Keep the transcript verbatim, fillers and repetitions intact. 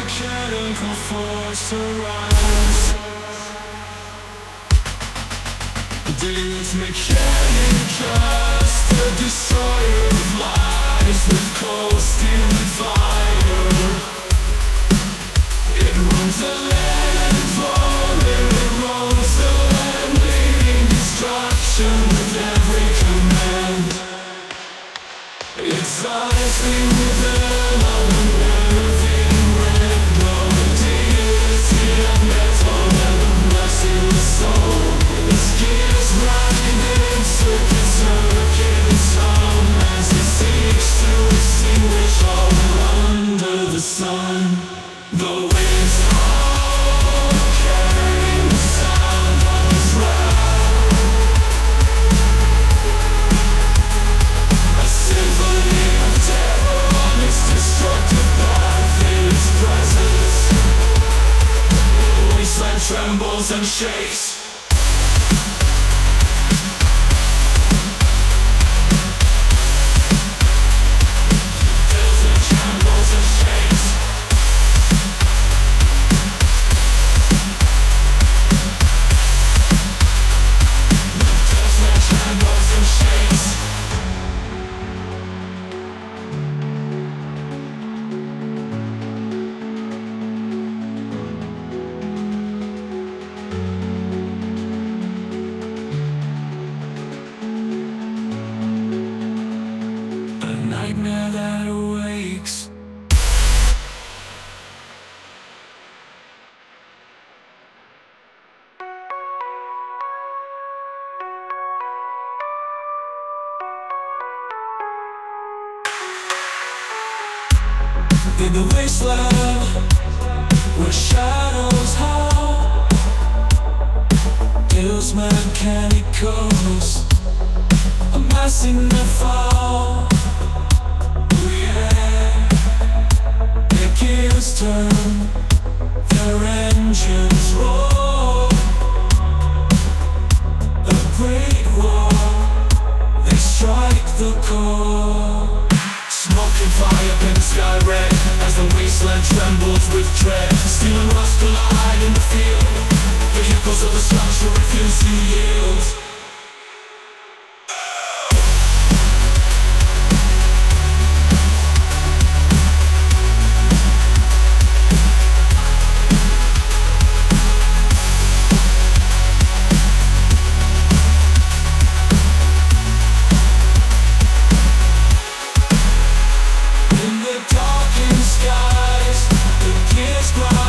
Mechanical force arise. Deeds mechanic, just a destroyer of lies with cold steel and fire. It runs the land and falling, it rolls the land, leading destruction with every command. It's honestly within all the nerving red, no deity of metal and the merciless soul. The gears grinding, circuit, circuit, hum as he seeks to extinguish all under the sun. The winds howl, carrying the sound of his wrath. A symphony of terror on its destructive path. In its presence, the wasteland trembles and shakes. Nightmare that awakes. In the wasteland where shadows howl, Deus mechanicos amassing the foul. Their gears turn, their engines roar. A great war, they strike the core. Smoke and fire paint the sky red as the wasteland trembles with dread. Steel and rust collide in the field. Vehicles of the structure refuse to yield. Skies, the kids cry.